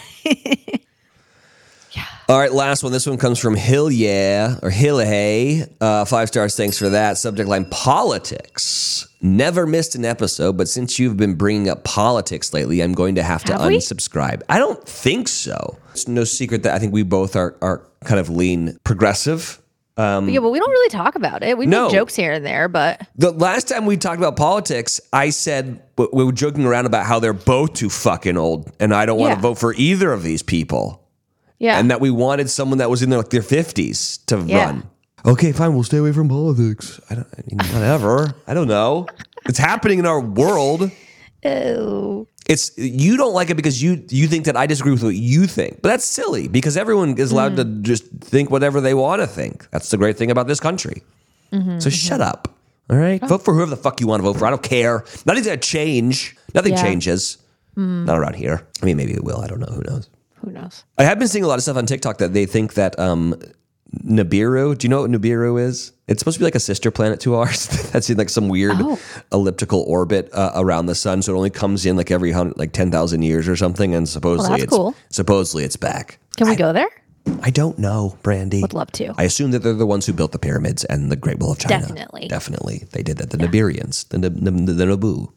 All right, last one. This one comes from Hill Yeah or Hill Hey. Uh, five stars. Thanks for that. Subject line: politics. Never missed an episode, but since you've been bringing up politics lately, I'm going to have to Have we? unsubscribe. I don't think so. It's no secret that I think we both are are kind of lean progressive. yeah, but we don't really talk about it. We No. make jokes here and there, but The last time we talked about politics, I said we we were joking around about how they're both too fucking old, and I don't want to Yeah. vote for either of these people. yeah. And that we wanted someone that was in their, like their fifties to Yeah. run. Okay, fine. We'll stay away from politics. I don't. I mean, whatever. I don't know. It's happening in our world. Oh. It's you don't like it because you you think that I disagree with what you think, but that's silly because everyone is allowed to just think whatever they want to think. That's the great thing about this country. So shut up. All right, vote for whoever the fuck you want to vote for. I don't care. Nothing's gonna change. Nothing Yeah. changes. Not around here. I mean, maybe it will. I don't know. Who knows? Who knows? I have been seeing a lot of stuff on TikTok that they think that um, Nibiru. Do you know what Nibiru is? It's supposed to be like a sister planet to ours. That's in like some weird Oh. elliptical orbit uh, around the sun. So it only comes in like every hundred, like ten thousand years or something. And supposedly that's it's cool. supposedly it's back. Can we go there? I don't know, Brandy. Would love to. I assume that they're the ones who built the pyramids and the Great Wall of China. Definitely. Definitely, they did that. The Nibirians, the the, the, the Naboo.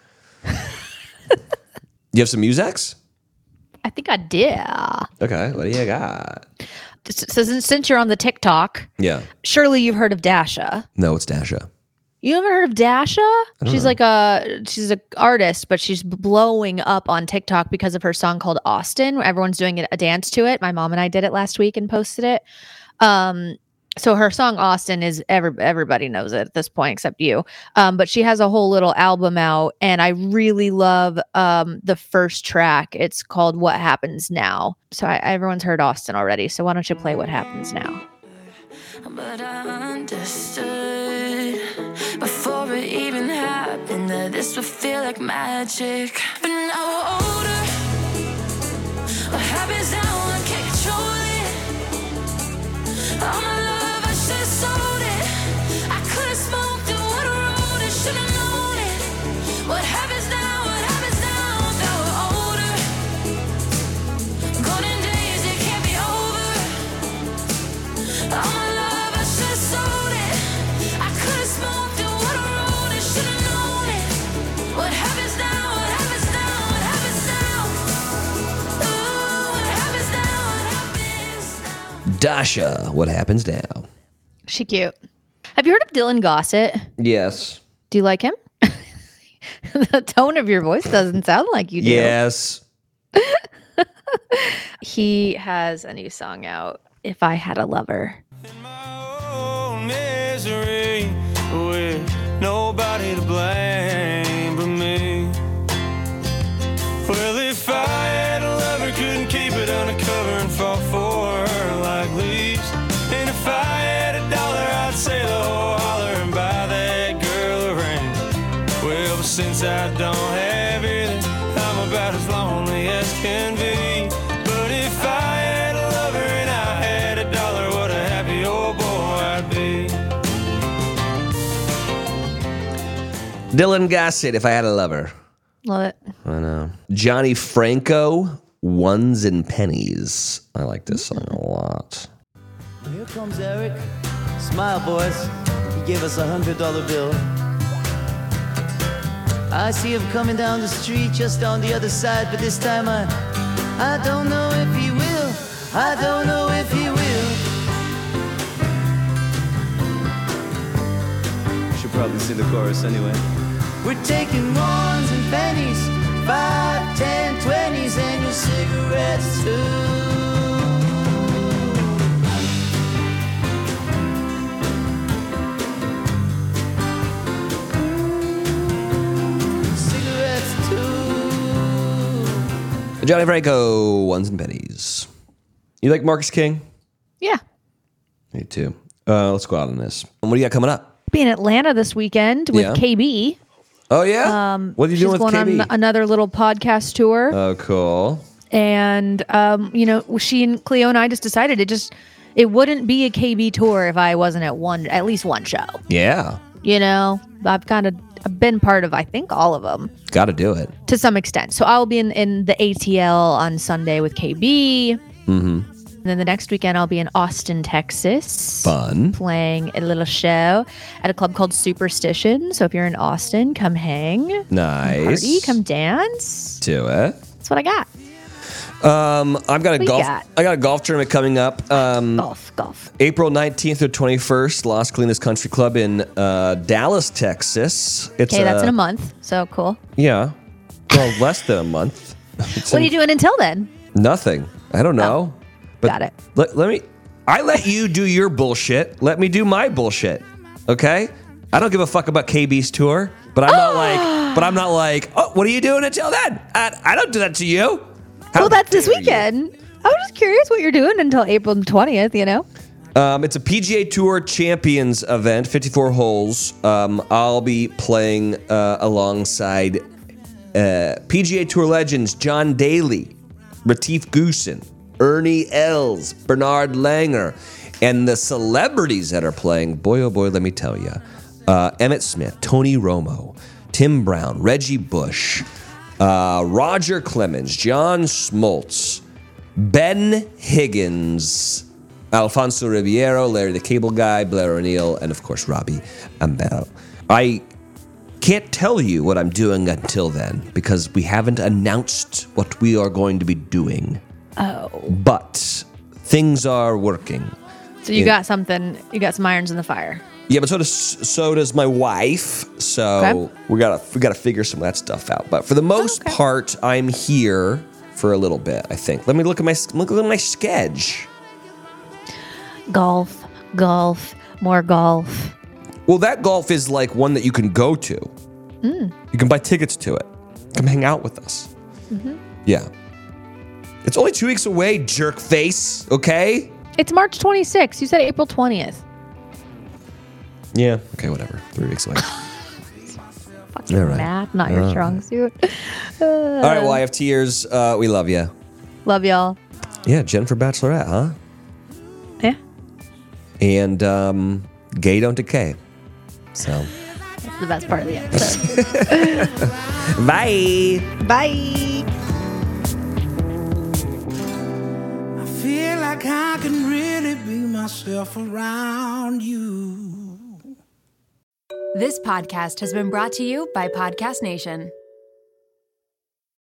You have some musics? I think I did. Okay, what do you got? So since, since you're on the TikTok, Yeah. surely you've heard of Dasha. No, it's Dasha. You haven't heard of Dasha? She's like a she's an artist, but she's blowing up on TikTok because of her song called Austin. Everyone's doing a dance to it. My mom and I did it last week and posted it. Um, so her song Austin is every everybody knows it at this point except you. Um, but she has a whole little album out, and I really love um the first track. It's called What Happens Now. So I, everyone's heard Austin already. So why don't you play What Happens Now? But I understood before it even happened that this would feel like magic. But now we're older. What happens now? I can't control it. All my love, I should've sold it. I could've smoked and would've rolled it. Should've known it. What happens now? What happens now? Now we're older. Golden days, it can't be over. All my love, I should've sold it. I could've smoked and would've rolled it. Should've known it. What happens now? What happens now? What happens now? Ooh, what happens now? What happens now? Dasha, what happens now? She cute. Have you heard of Dylan Gossett? Yes. Do you like him? The tone of your voice doesn't sound like you do. Yes. He has a new song out, If I Had a Lover. In my own misery, with nobody to blame but me. Well, if I had a lover, couldn't keep it undercover and fall for her like leaves. And if I had a dollar, I'd sail the whole holler and buy that girl a ring. Well, but since I don't have it, I'm about as lonely as can be. But if I had a lover and I had a dollar, what a happy old boy I'd be. Dylan Gossett, If I Had a Lover. Love it. I know. Johnny Franco, Ones and Pennies. I like this song a lot. Here comes Eric. Smile, boys. He gave us a hundred dollar bill. I see him coming down the street just on the other side, but this time I, I don't know if he will. I don't know if he will. Should probably sing the chorus anyway. We're taking ones and pennies, five, ten, twenties, and your cigarettes too. Johnny Franco, Ones and Pennies. You like Marcus King? Yeah. Me too. Uh, let's go out on this. What do you got coming up? Be in Atlanta this weekend with Yeah. K B. Oh, yeah? Um, what are you she's doing with going K B? on another little podcast tour. Oh, cool. And, um, you know, she and Cleo and I just decided it just, it wouldn't be a K B tour if I wasn't at one, at least one show. Yeah. You know, I've kind of I've been part of, I think, all of them. Got to do it. To some extent. So I'll be in, in the A T L on Sunday with K B. Mm-hmm. And then the next weekend, I'll be in Austin, Texas. Fun. Playing a little show at a club called Superstition. So if you're in Austin, come hang. Nice. Come party, come dance. Do it. That's what I got. Um, I've got a What you golf. got? I got a golf tournament coming up. Um, golf, golf. April nineteenth or twenty-first, Las Colinas Country Club in uh, Dallas, Texas. It's Okay, that's uh, in a month. So cool. Yeah, well, less than a month. It's What are in- you doing until then? Nothing. I don't know. But Got it. Let, let me. I let you do your bullshit. Let me do my bullshit. Okay. I don't give a fuck about K B's tour, but I'm not like. But I'm not like. Oh, what are you doing until then? I, I don't do that to you. How well, that's this dare you. weekend. I was just curious what you're doing until April twentieth, you know? Um, it's a P G A Tour Champions event, fifty-four holes. Um, I'll be playing uh, alongside uh, P G A Tour legends John Daly, Retief Goosen, Ernie Els, Bernard Langer, and the celebrities that are playing. Boy, oh boy, let me tell you. Uh, Emmett Smith, Tony Romo, Tim Brown, Reggie Bush, uh, Roger Clemens, John Smoltz, Ben Higgins, Alfonso Ribeiro, Larry the Cable Guy, Blair O'Neill, and of course Robbie Ambell. I can't tell you what I'm doing until then because we haven't announced what we are going to be doing. Oh. But things are working. So you Yeah. got something, you got some irons in the fire. Yeah, but so does so does my wife. So Okay. we gotta we gotta figure some of that stuff out. But for the most okay. part, I'm here for a little bit. I think. Let me look at my look at my schedule. Golf, golf, more golf. Well, that golf is like one that you can go to. Mm. You can buy tickets to it. Come hang out with us. Mm-hmm. Yeah. It's only two weeks away, jerk face. Okay. It's March twenty-sixth. You said April twentieth. Yeah. Okay. Whatever. Three weeks away. Fucking All right. math, not your All strong suit. Uh, All right. Well, I have tears. Uh, we love you. Love y'all. Yeah, Jennifer Bachelorette, huh? Yeah. And um, gay don't decay. So. That's the best part of the episode. Bye. Bye. I feel like I can really be myself around you. This podcast has been brought to you by Podcast Nation.